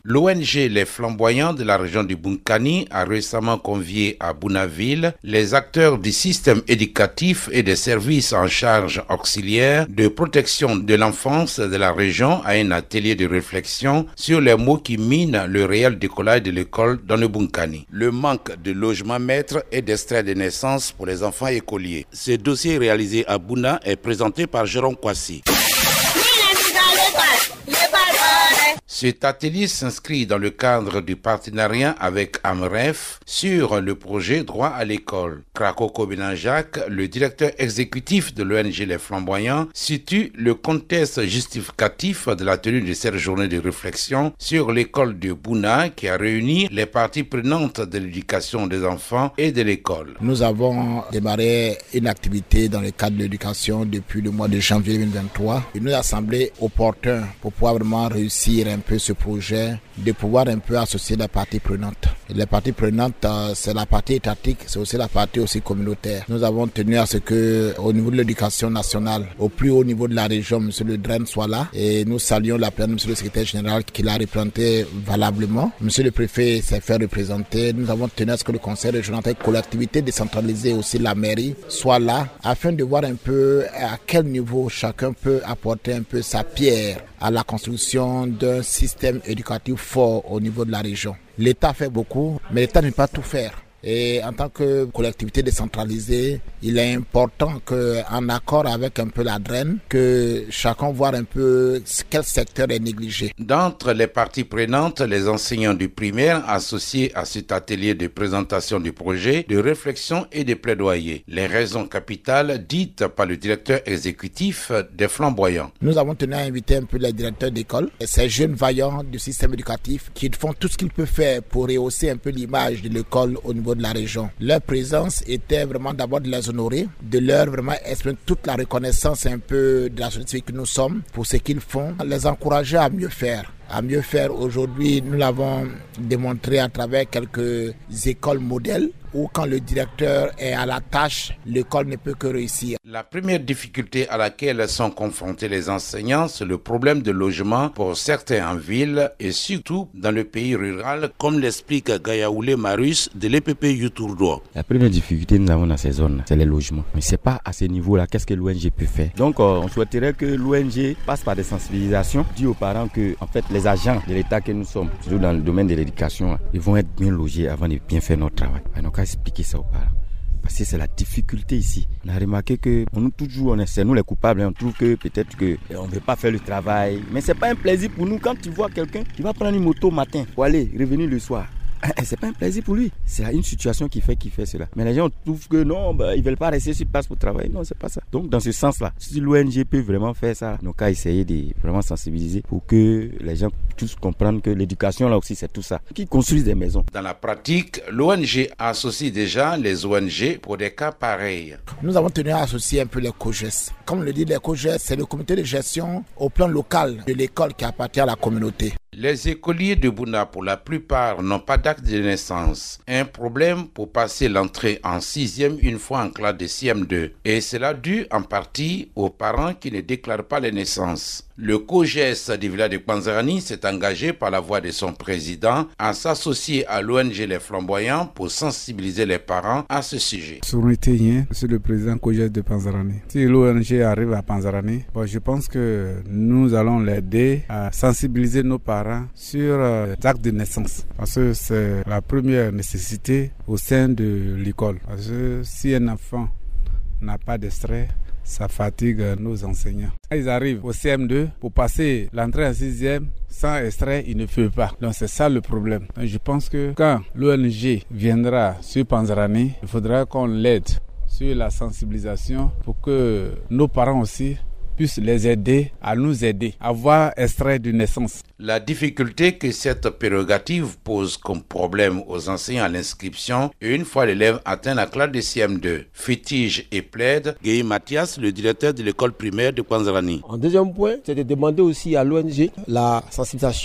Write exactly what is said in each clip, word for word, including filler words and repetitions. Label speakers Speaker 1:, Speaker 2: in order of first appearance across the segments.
Speaker 1: L'O N G Les Flamboyants de la région du Bunkani a récemment convié à Bounaville les acteurs du système éducatif et des services en charge auxiliaires de protection de l'enfance de la région à un atelier de réflexion sur les maux qui minent le réel décollage de l'école dans le Bunkani. Le manque de logement maître et d'extrait de naissance pour les enfants écoliers. Ce dossier réalisé à Bouna est présenté par Jérôme Kwasi. Cet atelier s'inscrit dans le cadre du partenariat avec AMREF sur le projet Droit à l'école. Krakoko Benanjak, le directeur exécutif de l'O N G Les Flamboyants, situe le contexte justificatif de la tenue de cette journée de réflexion sur l'école de Bouna qui a réuni les parties prenantes de l'éducation des enfants et de l'école.
Speaker 2: Nous avons démarré une activité dans le cadre de l'éducation depuis le mois de janvier deux mille vingt-trois. Il nous a semblé opportun pour pouvoir vraiment réussir un peu ce projet, de pouvoir un peu associer les parties prenantes. Et les parties prenantes, c'est la partie étatique, c'est aussi la partie aussi communautaire. Nous avons tenu à ce que, au niveau de l'éducation nationale, au plus haut niveau de la région, M. Le Dren soit là. Et nous saluons la pleine M. le secrétaire général qui l'a représenté valablement. M. le préfet s'est fait représenter. Nous avons tenu à ce que le conseil régional et collectivité décentralisée, aussi la mairie, soit là, afin de voir un peu à quel niveau chacun peut apporter un peu sa pierre à la construction d'un système éducatif fort au niveau de la région. L'État fait beaucoup, mais l'État ne peut pas tout faire. Et en tant que collectivité décentralisée, il est important qu'en accord avec un peu la D R E N, que chacun voit un peu quel secteur est négligé.
Speaker 1: D'entre les parties prenantes, les enseignants du primaire associés à cet atelier de présentation du projet, de réflexion et de plaidoyer. Les raisons capitales dites par le directeur exécutif des Flamboyants.
Speaker 2: Nous avons tenu à inviter un peu les directeurs d'école, ces jeunes vaillants du système éducatif qui font tout ce qu'ils peuvent faire pour rehausser un peu l'image de l'école au niveau de la région. Leur présence était vraiment d'abord de les honorer, de leur vraiment exprimer toute la reconnaissance un peu de la société civile que nous sommes pour ce qu'ils font, les encourager à mieux faire. À mieux faire aujourd'hui, nous l'avons démontré à travers quelques écoles modèles où quand le directeur est à la tâche, l'école ne peut que réussir.
Speaker 1: La première difficulté à laquelle sont confrontés les enseignants, c'est le problème de logement pour certains en ville et surtout dans le pays rural, comme l'explique Gayaoulé Marus de l'E P P Youtourdo.
Speaker 3: La première difficulté que nous avons dans ces zones, c'est les logements. Mais c'est pas à ce niveau-là, qu'est-ce que l'O N G peut faire? Donc, euh, on souhaiterait que l'O N G passe par des sensibilisations, dit aux parents que, en fait, les agents de l'État que nous sommes, surtout dans le domaine de l'éducation, ils vont être bien logés avant de bien faire notre travail. Donc, expliquer ça aux parents. Parce que c'est la difficulté ici. On a remarqué que on nous toujours, on est, c'est nous les coupables. On trouve que peut-être que on ne veut pas faire le travail. Mais c'est pas un plaisir pour nous quand tu vois quelqu'un qui va prendre une moto matin pour aller revenir le soir. C'est pas un plaisir pour lui. C'est une situation qui fait qu'il fait cela. Mais les gens trouvent que non, bah, ils veulent pas rester sur place pour travailler. Non, c'est pas ça. Donc, dans ce sens-là, si l'O N G peut vraiment faire ça, donc à essayer de vraiment sensibiliser pour que les gens puissent comprendre que l'éducation là aussi c'est tout ça. Qu'ils construisent des maisons.
Speaker 1: Dans la pratique, l'O N G associe déjà les O N G pour des cas pareils.
Speaker 2: Nous avons tenu à associer un peu les COGES. Comme le dit les COGES, c'est le comité de gestion au plan local de l'école qui appartient à la communauté.
Speaker 1: Les écoliers de Bouna, pour la plupart, n'ont pas d'acte de naissance. Un problème pour passer l'entrée en sixième une fois en classe de C M deux. Et cela dû en partie aux parents qui ne déclarent pas les naissances. Le COGES du village de Panzarani s'est engagé par la voix de son président à s'associer à l'O N G Les Flamboyants pour sensibiliser les parents à ce sujet.
Speaker 4: Soumitien, c'est le président COGES de Panzarani. Si l'O N G arrive à Panzarani, bon, je pense que nous allons l'aider à sensibiliser nos parents sur euh, l'acte de naissance. Parce que c'est la première nécessité au sein de l'école. Parce que si un enfant n'a pas d'extrait, ça fatigue nos enseignants. Quand ils arrivent au C M deux, pour passer l'entrée en sixième, sans extrait, ils ne peuvent pas. Donc c'est ça le problème. Donc, je pense que quand l'O N G viendra sur Panzarani, il faudra qu'on l'aide sur la sensibilisation pour que nos parents aussi puissent les aider à nous aider à avoir extrait de naissance.
Speaker 1: La difficulté que cette prérogative pose comme problème aux enseignants à l'inscription une fois l'élève atteint la classe de C M deux. Fétige et plaide Guy Mathias, le directeur de l'école primaire de Panzarani.
Speaker 5: En deuxième point, c'est de demander aussi à l'O N G la sensibilisation pour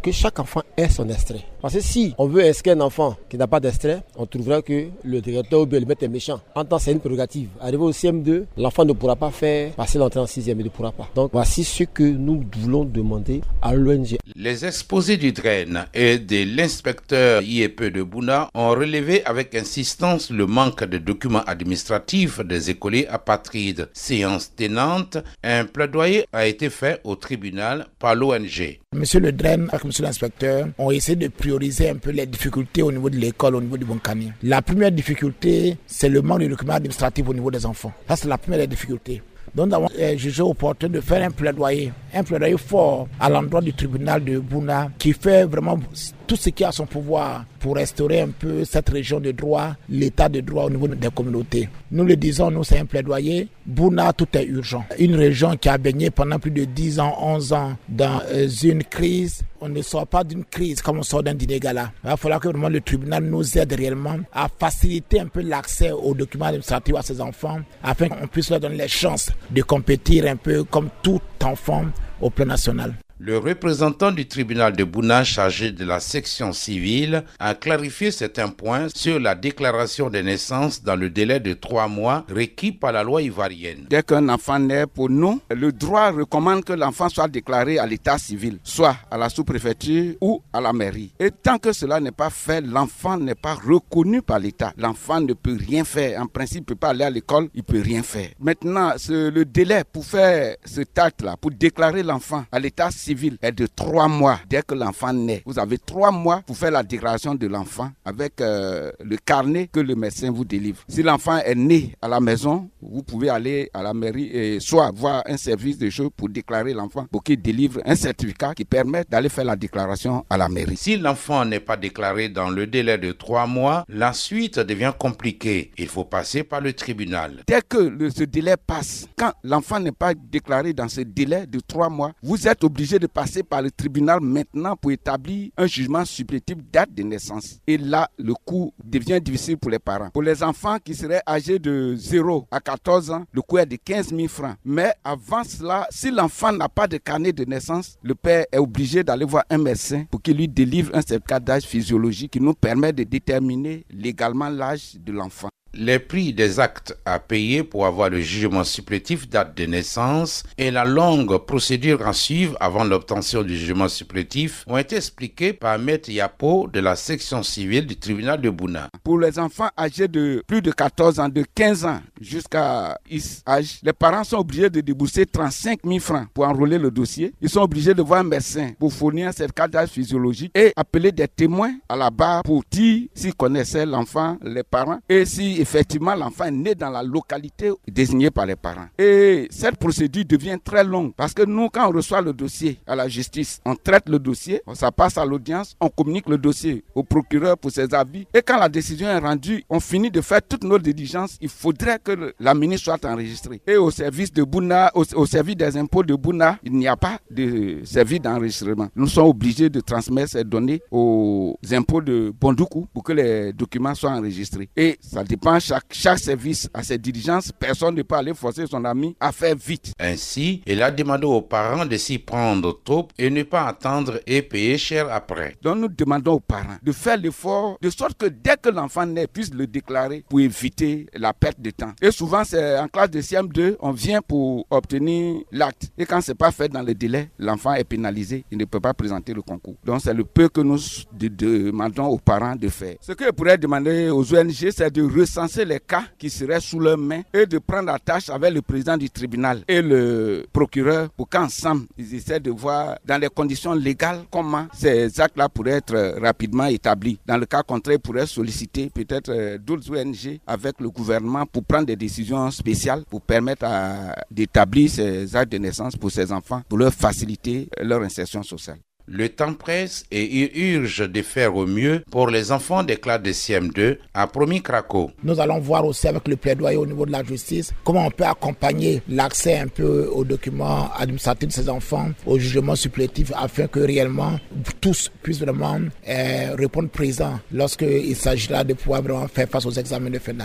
Speaker 5: que chaque enfant ait son extrait. Parce que si on veut inscrire un enfant qui n'a pas d'extrait, on trouverait que le directeur ou bien le maître est méchant. En tant que c'est une prérogative. Arrivé au C M deux, l'enfant ne pourra pas faire passer l'entrée en sixième, il ne pourra pas. Donc voici ce que nous voulons demander à l'O N G.
Speaker 1: Les exposés du D R E N et de l'inspecteur I E P de Bouna ont relevé avec insistance le manque de documents administratifs des écoliers apatrides. Séance tenante, un plaidoyer a été fait au tribunal par l'O N G.
Speaker 2: Monsieur le D R E N avec monsieur l'inspecteur ont essayé de prioriser un peu les difficultés au niveau de l'école, au niveau du Bunkani. La première difficulté, c'est le manque de documents administratifs au niveau des enfants. Ça, c'est la première des difficultés. Donc, nous avons jugé opportun de faire un plaidoyer, un plaidoyer fort à l'endroit du tribunal de Bouna qui fait vraiment tout ce qui est à son pouvoir pour restaurer un peu cette région de droit, l'état de droit au niveau des communautés. Nous le disons, nous c'est un plaidoyer. Bouna, tout est urgent. Une région qui a baigné pendant plus de dix ans, onze ans dans une crise. On ne sort pas d'une crise comme on sort d'un dîner gala. Il va falloir que vraiment le tribunal nous aide réellement à faciliter un peu l'accès aux documents administratifs à ces enfants afin qu'on puisse leur donner les chances de compétir un peu comme tout enfant au plan national.
Speaker 1: Le représentant du tribunal de Bouna chargé de la section civile a clarifié certains points sur la déclaration des naissances dans le délai de trois mois requis par la loi ivoirienne.
Speaker 6: Dès qu'un enfant naît, pour nous, le droit recommande que l'enfant soit déclaré à l'état civil, soit à la sous-préfecture ou à la mairie. Et tant que cela n'est pas fait, l'enfant n'est pas reconnu par l'État. L'enfant ne peut rien faire. En principe, il ne peut pas aller à l'école, il ne peut rien faire. Maintenant, ce, le délai pour faire cet acte-là, pour déclarer l'enfant à l'état civil, civile est de trois mois dès que l'enfant naît. Vous avez trois mois pour faire la déclaration de l'enfant avec euh, le carnet que le médecin vous délivre. Si l'enfant est né à la maison, vous pouvez aller à la mairie et soit voir un service de choses pour déclarer l'enfant, pour qu'il délivre un certificat qui permet d'aller faire la déclaration à la mairie.
Speaker 1: Si l'enfant n'est pas déclaré dans le délai de trois mois, la suite devient compliquée. Il faut passer par le tribunal.
Speaker 6: Dès que le, ce délai passe, quand l'enfant n'est pas déclaré dans ce délai de trois mois, vous êtes obligé de passer par le tribunal maintenant pour établir un jugement supplétif date de naissance. Et là, le coût devient difficile pour les parents. Pour les enfants qui seraient âgés de zéro à quatorze ans, le coût est de quinze mille francs. Mais avant cela, si l'enfant n'a pas de carnet de naissance, le père est obligé d'aller voir un médecin pour qu'il lui délivre un certificat d'âge physiologique qui nous permet de déterminer légalement l'âge de l'enfant.
Speaker 1: Les prix des actes à payer pour avoir le jugement supplétif date de naissance et la longue procédure à suivre avant l'obtention du jugement supplétif ont été expliqués par Maître Yapo de la section civile du tribunal de Bouna.
Speaker 6: Pour les enfants âgés de plus de quatorze ans, de quinze ans jusqu'à X âge, les parents sont obligés de débourser trente-cinq mille francs pour enrôler le dossier. Ils sont obligés de voir un médecin pour fournir un certificat d'âge physiologique et appeler des témoins à la barre pour dire s'ils connaissaient l'enfant, les parents, et si effectivement l'enfant est né dans la localité désignée par les parents. Et cette procédure devient très longue parce que nous, quand on reçoit le dossier à la justice, on traite le dossier, ça passe à l'audience, on communique le dossier au procureur pour ses avis. Et quand la décision est rendue, on finit de faire toutes nos diligences. Il faudrait que le, la ministre soit enregistrée. Et au service de Bouna, au, au service des impôts de Bouna, il n'y a pas de service d'enregistrement. Nous sommes obligés de transmettre ces données aux impôts de Bondoukou pour que les documents soient enregistrés. Et ça dépend. Chaque, chaque service a ses diligences, personne ne peut aller forcer son ami à faire vite.
Speaker 1: Ainsi, il a demandé aux parents de s'y prendre tôt et ne pas attendre et payer cher après.
Speaker 6: Donc nous demandons aux parents de faire l'effort de sorte que dès que l'enfant naît, puisse le déclarer pour éviter la perte de temps. Et souvent, c'est en classe de C M deux, on vient pour obtenir l'acte. Et quand ce n'est pas fait dans le délai, l'enfant est pénalisé, il ne peut pas présenter le concours. Donc c'est le peu que nous de, de, demandons aux parents de faire. Ce que je pourrais demander aux O N G, c'est de recenser les cas qui seraient sous leurs mains et de prendre la tâche avec le président du tribunal et le procureur pour qu'ensemble ils essaient de voir dans les conditions légales comment ces actes-là pourraient être rapidement établis. Dans le cas contraire, ils pourraient solliciter peut-être d'autres O N G avec le gouvernement pour prendre des décisions spéciales pour permettre à, d'établir ces actes de naissance pour ces enfants, pour leur faciliter leur insertion sociale.
Speaker 1: Le temps presse et il urge de faire au mieux pour les enfants des classes de C M deux, a promis Krakow.
Speaker 2: Nous allons voir aussi avec le plaidoyer au niveau de la justice comment on peut accompagner l'accès un peu aux documents administratifs de ces enfants, au jugement supplétif, afin que réellement tous puissent vraiment euh, répondre présent lorsqu'il s'agira de pouvoir vraiment faire face aux examens de fin d'année.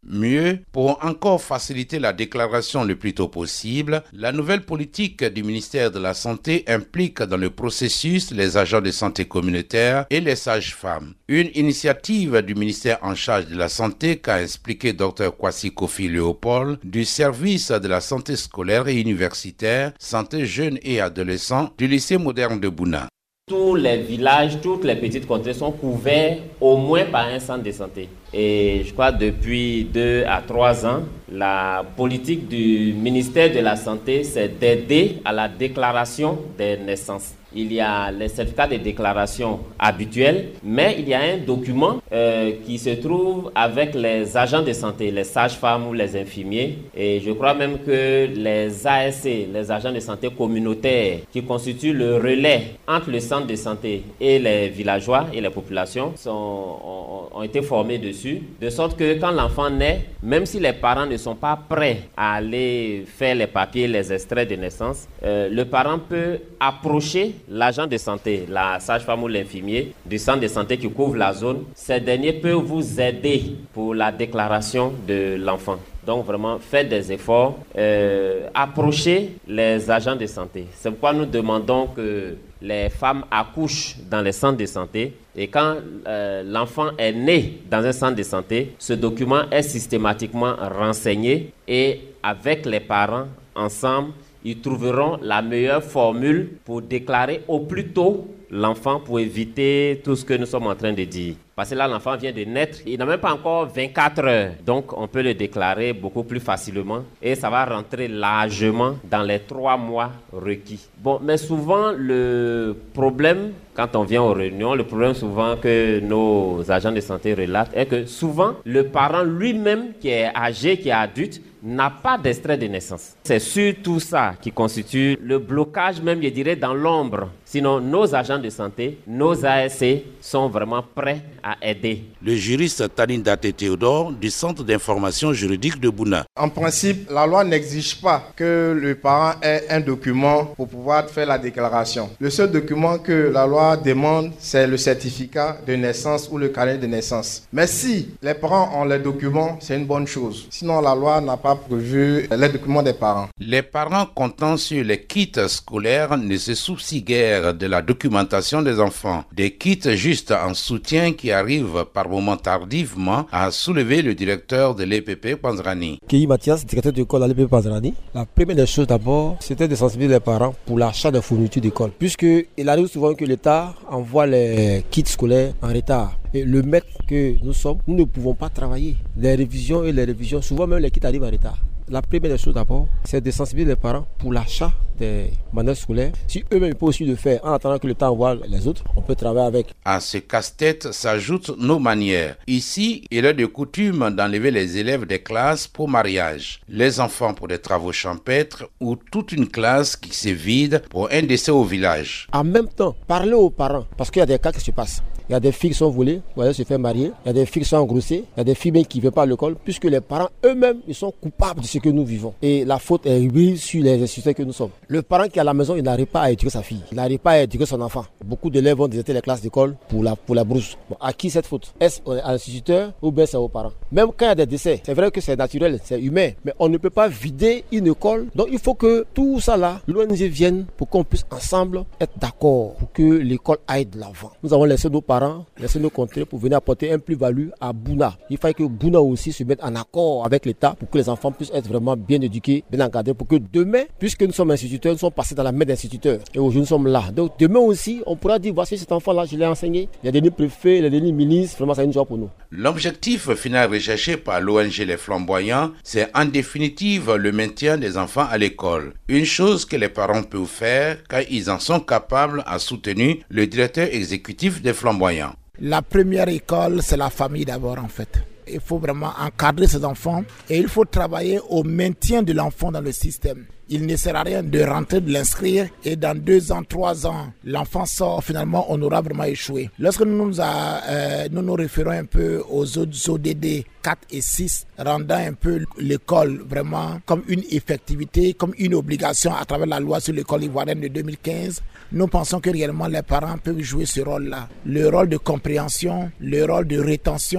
Speaker 1: Mieux, pour encore faciliter la déclaration le plus tôt possible, la nouvelle politique du ministère de la Santé implique dans le processus les agents de santé communautaire et les sages-femmes. Une initiative du ministère en charge de la santé qu'a expliqué Dr Kwasi Kofi Léopold du service de la santé scolaire et universitaire, santé jeunes et adolescents du lycée moderne de Bouna.
Speaker 7: Tous les villages, toutes les petites contrées sont couverts au moins par un centre de santé. Et je crois depuis deux à trois ans, la politique du ministère de la Santé, c'est d'aider à la déclaration des naissances. Il y a les certificats de déclaration habituels, mais il y a un document euh, qui se trouve avec les agents de santé, les sages-femmes ou les infirmiers. Et je crois même que les A S C, les agents de santé communautaires, qui constituent le relais entre le centre de santé et les villageois et les populations, sont, ont, ont été formés dessus. De sorte que quand l'enfant naît, même si les parents ne sont pas prêts à aller faire les papiers, les extraits de naissance, euh, le parent peut approcher l'agent de santé, la sage-femme ou l'infirmier du centre de santé qui couvre la zone. Ces derniers peuvent vous aider pour la déclaration de l'enfant. Donc vraiment, faites des efforts, euh, approchez les agents de santé. C'est pourquoi nous demandons que les femmes accouchent dans les centres de santé. Et quand euh, l'enfant est né dans un centre de santé, ce document est systématiquement renseigné et avec les parents, ensemble, ils trouveront la meilleure formule pour déclarer au plus tôt l'enfant pour éviter tout ce que nous sommes en train de dire. Parce que là, l'enfant vient de naître, il n'a même pas encore vingt-quatre heures. Donc, on peut le déclarer beaucoup plus facilement et ça va rentrer largement dans les trois mois requis. Bon, mais souvent, le problème, quand on vient aux réunions, le problème souvent que nos agents de santé relatent est que souvent, le parent lui-même qui est âgé, qui est adulte, n'a pas d'extrait de naissance. C'est surtout ça qui constitue le blocage, même je dirais, dans l'ombre. Sinon, nos agents de santé, nos A S C sont vraiment prêts à aider.
Speaker 1: Le juriste Tanindate Théodore du Centre d'information juridique de Bouna.
Speaker 8: En principe, la loi n'exige pas que le parent ait un document pour pouvoir faire la déclaration. Le seul document que la loi demande, c'est le certificat de naissance ou le carnet de naissance. Mais si les parents ont les documents, c'est une bonne chose. Sinon, la loi n'a pas prévu les documents des parents.
Speaker 1: Les parents comptant sur les kits scolaires ne se soucient guère de la documentation des enfants. Des kits juste en soutien qui arrivent par moments tardivement, a soulevé le directeur de l'E P P Panzrani.
Speaker 5: Kéhi Mathias, directeur d'école à l'E P P Panzrani. La première des choses d'abord, c'était de sensibiliser les parents pour l'achat de fournitures d'école. Puisqu'il arrive souvent que l'État envoie les kits scolaires en retard. Et le maître que nous sommes, nous ne pouvons pas travailler. Les révisions et les révisions, souvent même les kits arrivent en retard. La première des choses d'abord, c'est de sensibiliser les parents pour l'achat des manuels scolaires. Si eux-mêmes peuvent aussi le faire en attendant que le temps envoie les autres, on peut travailler avec.
Speaker 1: À ce casse-tête s'ajoutent nos manières. Ici, il est de coutume d'enlever les élèves des classes pour mariage, les enfants pour des travaux champêtres ou toute une classe qui se vide pour un décès au village.
Speaker 5: En même temps, parlez aux parents, parce qu'il y a des cas qui se passent. Il y a des filles qui sont volées, ou elles se font marier. Il y a des filles qui sont engrossées. Il y a des filles même qui ne viennent pas à l'école, puisque les parents eux-mêmes, ils sont coupables de ce que nous vivons. Et la faute est mise sur les instituteurs que nous sommes. Le parent qui est à la maison, il n'arrive pas à éduquer sa fille. Il n'arrive pas à éduquer son enfant. Beaucoup d'élèves vont déserter les classes d'école pour la, pour la brousse. Bon, à qui cette faute? Est-ce à l'instituteur ou bien c'est aux parents? Même quand il y a des décès, c'est vrai que c'est naturel, c'est humain, mais on ne peut pas vider une école. Donc il faut que tout ça là, l'O N G vienne pour qu'on puisse ensemble être d'accord pour que l'école aille de l'avant. Nous avons laissé nos parents, laissé nos contrées pour venir apporter un plus-value à Bouna. Il faut que Bouna aussi se mette en accord avec l'État pour que les enfants puissent être vraiment bien éduqués, bien encadrés, pour que demain, puisque nous sommes instituteurs, nous sommes passés dans la main d'instituteurs. Et aujourd'hui, nous sommes là. Donc demain aussi, on pourra dire, voici cet enfant-là, je l'ai enseigné. Il y a des préfets, il y a des ministres, vraiment, c'est une joie pour nous.
Speaker 1: L'objectif final recherché par l'O N G Les Flamboyants, c'est en définitive le maintien des enfants à l'école. Une chose que les parents peuvent faire quand ils en sont capables, a soutenu le directeur exécutif des Flamboyants.
Speaker 2: La première école, c'est la famille d'abord en fait. Il faut vraiment encadrer ces enfants et il faut travailler au maintien de l'enfant dans le système. Il ne sert à rien de rentrer, de l'inscrire et dans deux ans, trois ans, l'enfant sort, finalement on aura vraiment échoué. Lorsque nous nous, a, euh, nous, nous référons un peu aux autres O D D quatre et six, rendant un peu l'école vraiment comme une effectivité, comme une obligation à travers la loi sur l'école ivoirienne de deux mille quinze, nous pensons que réellement les parents peuvent jouer ce rôle-là. Le rôle de compréhension, le rôle de rétention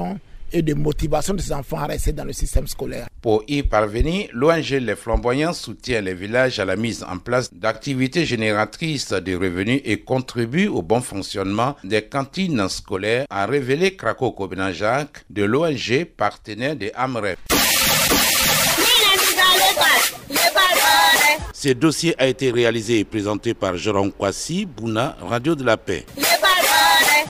Speaker 2: et de motivation de ces enfants à rester dans le système scolaire.
Speaker 1: Pour y parvenir, l'O N G Les Flamboyants soutient les villages à la mise en place d'activités génératrices de revenus et contribue au bon fonctionnement des cantines scolaires, a révélé Krako Kobenajak de l'O N G partenaire des AMREF. Ce dossier a été réalisé et présenté par Jérôme Kwasi, Bouna, Radio de la Paix.